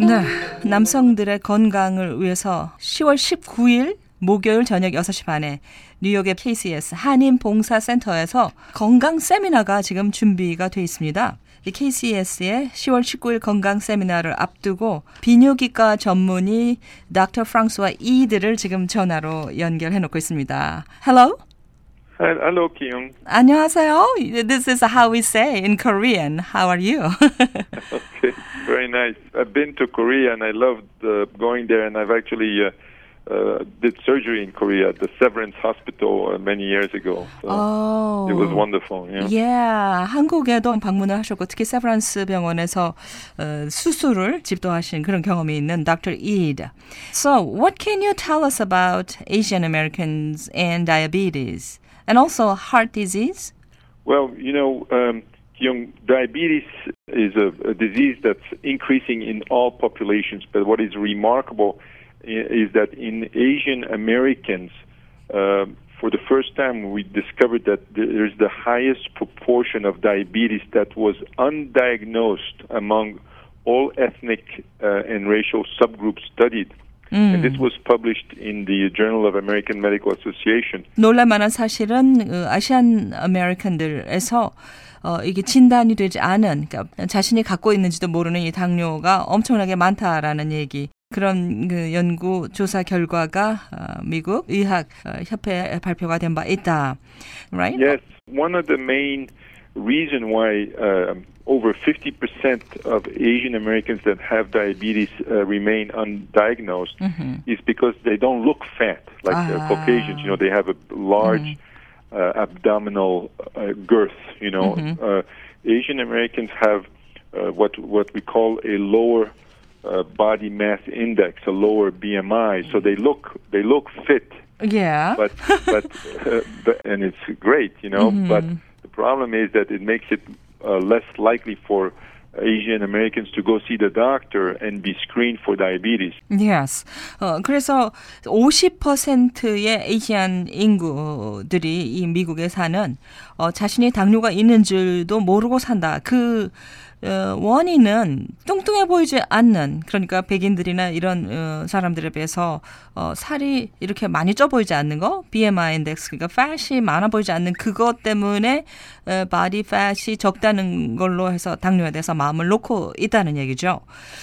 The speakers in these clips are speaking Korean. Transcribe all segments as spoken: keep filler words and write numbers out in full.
네, 남성들의 건강을 위해서 시월 십구일 목요일 저녁 여섯 시 반에 뉴욕의 케이씨에스 한인봉사센터에서 건강 세미나가 지금 준비가 돼 있습니다. 이 케이씨에스의 시월 십구일 건강 세미나를 앞두고 비뇨기과 전문의 닥터 프랑스와 이드를 지금 전화로 연결해 놓고 있습니다. Hello? Hello, Kyung. 안녕하세요. This is how we say in Korean. How are you? Okay, very nice. I've been to Korea and I loved uh, going there, and I've actually uh, uh, did surgery in Korea at the Severance Hospital uh, many years ago. So oh. It was wonderful. Yeah. Yeah. 한국에도 방문을 하셨고 특히 세브란스 병원에서 어, 수술을 집도하신 그런 경험이 있는 Doctor Id. So, what can you tell us about Asian Americans and diabetes? And also heart disease? Well, you know, um, young diabetes is a, a disease that's increasing in all populations. But what is remarkable is that in Asian Americans, uh, for the first time, we discovered that there's the highest proportion of diabetes that was undiagnosed among all ethnic uh, and racial subgroups studied. 음. And this was published in the Journal of American Medical Association. 놀랄만한 사실은 아시안 아메리칸들에서 어, 이게 진단이 되지 않은, 그러니까 자신이 갖고 있는지도 모르는 이 당뇨가 엄청나게 많다라는 얘기. 그런 그 연구 조사 결과가 어, 미국 의학 어, 협회에 발표가 된 바 있다. Right? Yes, one of the main reason why uh, over fifty percent of Asian Americans that have diabetes uh, remain undiagnosed mm-hmm. is because they don't look fat like ah. uh, Caucasians. You know, they have a large mm-hmm. uh, abdominal uh, girth. You know, mm-hmm. uh, Asian Americans have uh, what what we call a lower uh, body mass index, a lower B M I. So they look they look fit. Yeah, but but, uh, but and it's great. You know, mm-hmm. but the problem is that it makes it uh, less likely for Asian Americans to go see the doctor and be screened for diabetes. Yes. 어, 그래서 오십 퍼센트의 아시안 인구들이 이 미국에 사는 어, 자신이 당뇨가 있는 줄도 모르고 산다. 그 어, 원인은 뚱뚱해 보이지 않는, 그러니까 백인들이나 이런 어, 사람들에 비해서 어, 살이 이렇게 많이 쪄 보이지 않는 거, 비엠아이 인덱스, 그러니까 fat이 많아 보이지 않는 그것 때문에 어, body fat이 적다는 걸로 해서 당뇨에 대해서 마음을 놓고 있다는 얘기죠.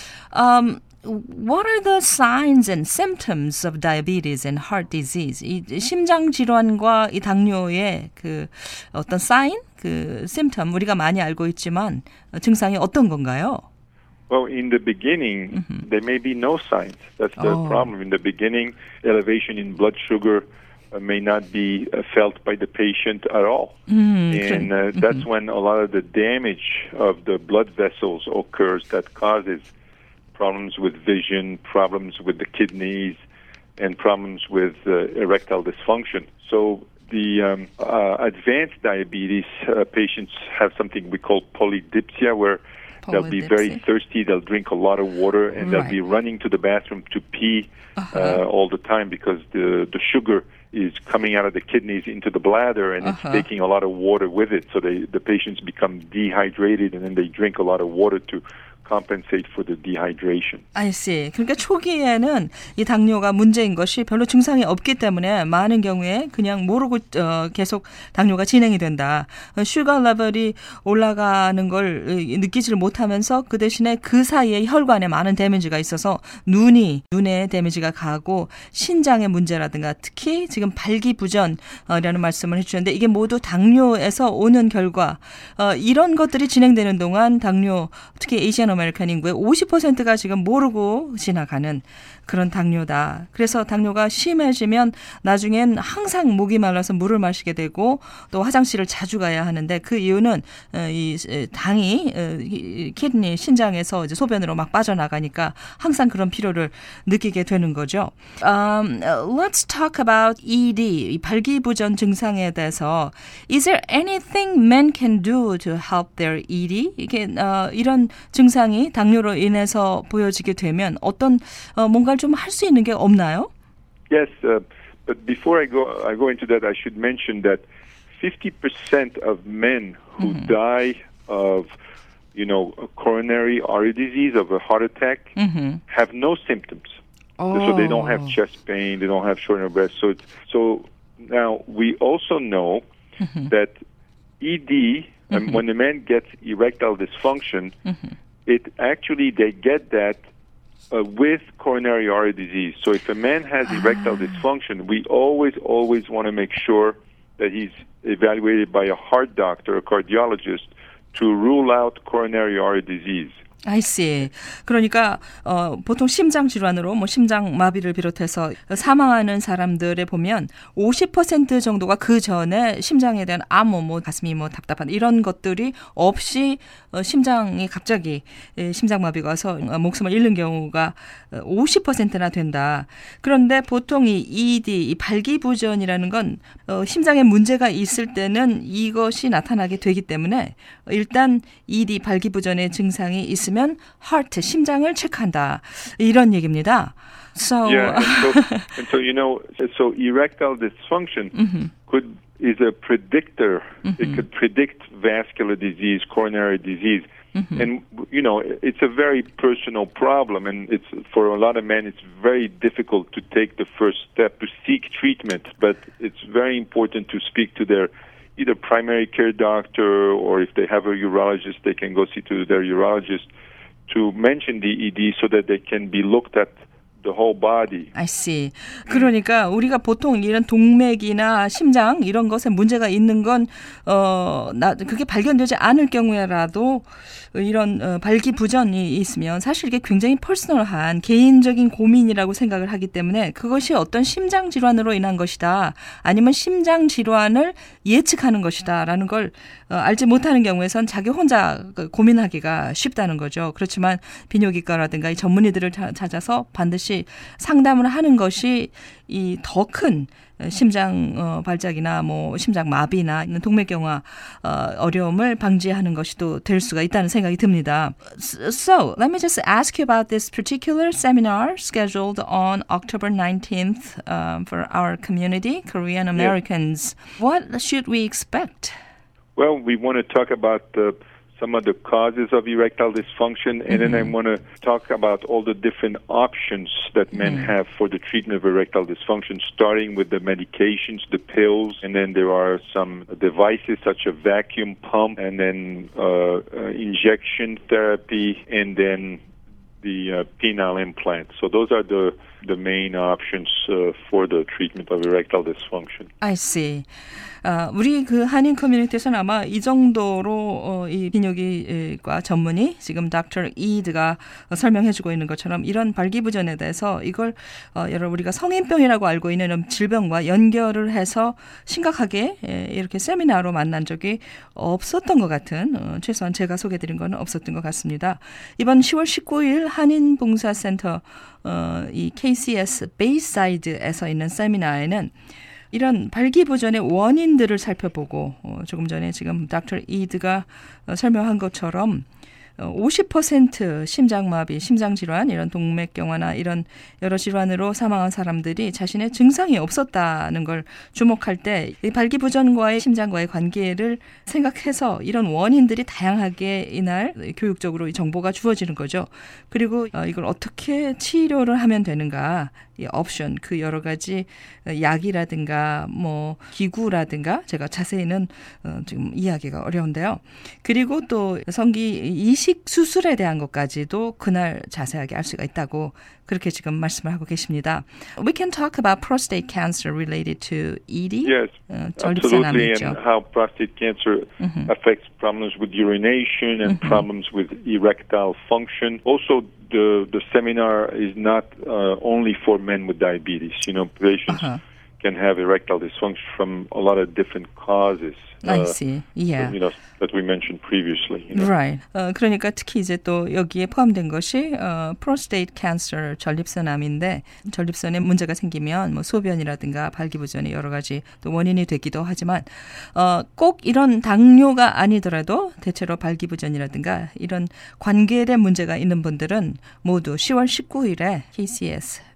Um, What are the signs and symptoms of diabetes and heart disease? 이 심장 질환과 이 당뇨의 그 어떤 sign, 그 symptom 우리가 많이 알고 있지만 증상이 어떤 건가요? Well, in the beginning, mm-hmm. there may be no signs. That's the oh. problem. In the beginning, elevation in blood sugar uh, may not be uh, felt by the patient at all. Mm, and uh, mm-hmm. that's when a lot of the damage of the blood vessels occurs that causes problems with vision, problems with the kidneys, and problems with uh, erectile dysfunction. So the um, uh, advanced diabetes uh, patients have something we call polydipsia, where polydipsia. They'll be very thirsty, they'll drink a lot of water, and right. they'll be running to the bathroom to pee uh-huh. uh, all the time because the, the sugar is coming out of the kidneys into the bladder, and uh-huh. it's taking a lot of water with it. So they, the patients become dehydrated, and then they drink a lot of water to compensate for the dehydration. I see. 그러니까 초기에는 이 당뇨가 문제인 것이 별로 증상이 없기 때문에 많은 경우에 그냥 모르고 어, 계속 당뇨가 진행이 된다. 슈가 레벨이 올라가는 걸 느끼지를 못하면서 그 대신에 그 사이에 혈관에 많은 데미지가 있어서 눈이 눈에 데미지가 가고 신장의 문제라든가 특히 지금 발기부전이라는 말씀을 해주셨는데 이게 모두 당뇨에서 오는 결과 어, 이런 것들이 진행되는 동안 당뇨 특히 에이시안 아메리칸 인구의 오십 퍼센트가 지금 모르고 지나가는 그런 당뇨다. 그래서 당뇨가 심해지면 나중엔 항상 목이 말라서 물을 마시게 되고 또 화장실을 자주 가야 하는데 그 이유는 이 당이 키드니 신장에서 이제 소변으로 막 빠져나가니까 항상 그런 필요를 느끼게 되는 거죠. Um, let's talk about 이디, 이 발기부전 증상에 대해서. Is there anything men can do to help their 이디? 이게 어, 이런 증상이 당뇨로 인해서 보여지게 되면 어떤 어, 뭔가 좀 할 수 있는 게 없나요? Yes, uh, but before I go, I go into that, I should mention that fifty percent of men who mm-hmm. die of you know, a coronary artery disease of a heart attack mm-hmm. have no symptoms. Oh. So they don't have chest pain, they don't have shortness of breath. So, it's, so now we also know mm-hmm. that E D, mm-hmm. when a man gets erectile dysfunction, mm-hmm. it actually, they get that uh, with coronary artery disease. So if a man has erectile ah. dysfunction, we always, always want to make sure that he's evaluated by a heart doctor, a cardiologist, to rule out coronary artery disease. I see. 그러니까 어, 보통 심장 질환으로 뭐 심장 마비를 비롯해서 사망하는 사람들에 보면 오십 퍼센트 정도가 그 전에 심장에 대한 암, 뭐 가슴이 뭐 답답한 이런 것들이 없이 어, 심장이 갑자기 에, 심장 마비가 와서 어, 목숨을 잃는 경우가 오십 퍼센트나 된다. 그런데 보통 이 이디, 이 발기부전이라는 건 어, 심장에 문제가 있을 때는 이것이 나타나게 되기 때문에 일단 이디 발기부전의 증상이 있으면 heart, 심장을 체크한다. 이런 얘기입니다. So, yeah, and so, and so you know, so erectile dysfunction mm-hmm. could is a predictor. Mm-hmm. It could predict vascular disease, coronary disease. Mm-hmm. And, you know, it's a very personal problem, and it's for a lot of men, it's very difficult to take the first step to seek treatment, but it's very important to speak to their either primary care doctor, or if they have a urologist, they can go see to their urologist to mention the E D so that they can be looked at the whole body. I see. 그러니까 우리가 보통 이런 동맥이나 심장 이런 것에 문제가 있는 건 어, 나, 그게 발견되지 않을 경우에라도 이런 어, 발기부전이 있으면 사실 이게 굉장히 퍼스널한 개인적인 고민이라고 생각을 하기 때문에 그것이 어떤 심장 질환으로 인한 것이다. 아니면 심장 질환을 예측하는 것이다라는 걸 어, 알지 못하는 경우에선 자기 혼자 고민하기가 쉽다는 거죠. 그렇지만 비뇨기과라든가 이 전문의들을 자, 찾아서 반드시 상담을 하는 것이 이 더 큰 심장 어, 발작이나 뭐 심장 마비나 동맥경화 어, 어려움을 방지하는 것이 또 될 수가 있다는 생각이 듭니다. So, let me just ask you about this particular seminar scheduled on October nineteenth um, for our community, Korean Americans. Yeah. What should we expect? Well, we want to talk about the some of the causes of erectile dysfunction, and mm-hmm. then I want to talk about all the different options that men mm-hmm. have for the treatment of erectile dysfunction, starting with the medications, the pills, and then there are some devices such as a vacuum pump, and then uh, uh, injection therapy, and then the uh, penile implant. So those are the the main options uh, for the treatment of erectile dysfunction. I see. 어, 우리 그 한인 커뮤니티에서는 아마 이 정도로 어, 이 비뇨기과 전문의 지금 닥터 이드가 설명해주고 있는 것처럼 이런 발기부전에 대해서 이걸 어, 여러 우리가 성인병이라고 알고 있는 질병과 연결을 해서 심각하게 에, 이렇게 세미나로 만난 적이 없었던 것 같은 어, 최소한 제가 소개드린 건 없었던 것 같습니다. 이번 시월 십구일 한인봉사센터 어, 이 케이씨에스 베이사이드에서 있는 세미나에는 이런 발기부전의 원인들을 살펴보고 어, 조금 전에 지금 닥터 이드가 어, 설명한 것처럼 어, 오십 퍼센트 심장마비, 심장질환, 이런 동맥경화나 이런 여러 질환으로 사망한 사람들이 자신의 증상이 없었다는 걸 주목할 때 이 발기부전과의 심장과의 관계를 생각해서 이런 원인들이 다양하게 이날 교육적으로 정보가 주어지는 거죠. 그리고 어, 이걸 어떻게 치료를 하면 되는가, 이 옵션, 그 여러 가지 약이라든가 뭐 기구라든가 제가 자세히는 어, 지금 이해하기가 어려운데요. 그리고 또 성기 이식 수술에 대한 것까지도 그날 자세하게 알 수가 있다고 그렇게 지금 말씀을 하고 계십니다. We can talk about prostate cancer related to E D. Yes, 어, absolutely, and how prostate cancer mm-hmm. affects problems with urination and mm-hmm. problems with erectile function. Also, the the seminar is not uh, only for men with diabetes. You know, patients uh-huh. can have erectile dysfunction from a lot of different causes. I see. Yeah. You know, that we mentioned previously. You know? Right. 어, 그러니까 특히 이제 또 여기에 포함된 것이 어, prostate cancer, 전립선암인데 전립선에 문제가 생기면 뭐 소변이라든가 발기부전의 여러 가지 또 원인이 되기도 하지만 어, 꼭 이런 당뇨가 아니더라도 대체로 발기부전이라든가 이런 관계된 문제가 있는 분들은 모두 시월 십구일에 케이씨에스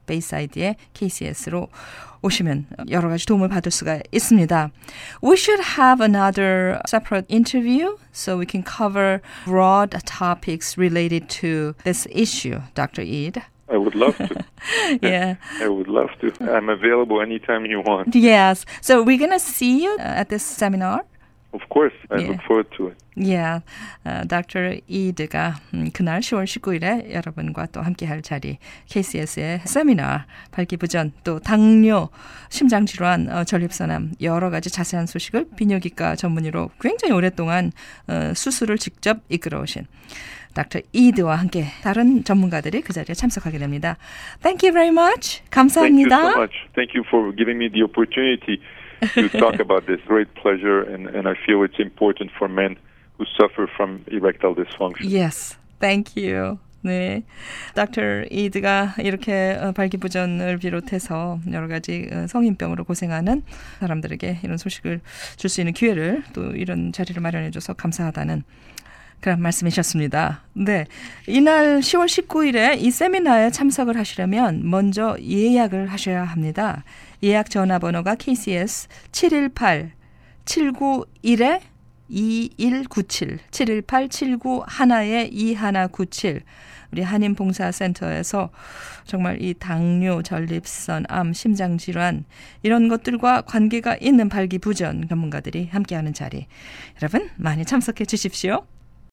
베이사이드의 케이씨에스로 오시면 여러 가지 도움을 받을 수가 있습니다. We should have another separate interview so we can cover broad topics related to this issue, Doctor Eid. I would love to. Yeah. I would love to. I'm available anytime you want. Yes. So we're going to see you at this seminar. Of course. I Yeah. look forward to it. Yeah. Uh, 닥터 Eid가 음, 그날 시월 십구일에 여러분과 또 함께할 자리 케이씨에스의 세미나 발기부전 또 당뇨, 심장질환, 어, 전립선암 여러 가지 자세한 소식을 비뇨기과 전문의로 굉장히 오랫동안 어, 수술을 직접 이끌어오신 닥터 Eid와 함께 다른 전문가들이 그 자리에 참석하게 됩니다. Thank you very much. 감사합니다. Thank you so much. Thank you for giving me the opportunity to talk about this. Great pleasure, and, and I feel it's important for men who suffer from erectile dysfunction. Yes, thank you. 네, 닥터 Eid가 이렇게 발기부전을 비롯해서 여러 가지 성인병으로 고생하는 사람들에게 이런 소식을 줄 수 있는 기회를 또 이런 자리를 마련해줘서 감사하다는 그런 말씀이셨습니다. 네, 이날 시월 십구일에 이 세미나에 참석을 하시려면 먼저 예약을 하셔야 합니다. 예약 전화번호가 케이씨에스 칠일팔 칠구일 이일구칠 칠일팔 칠구일 이일구칠 우리 한인봉사센터에서 정말 이 당뇨, 전립선, 암, 심장질환 이런 것들과 관계가 있는 발기부전 전문가들이 함께하는 자리 여러분 많이 참석해 주십시오.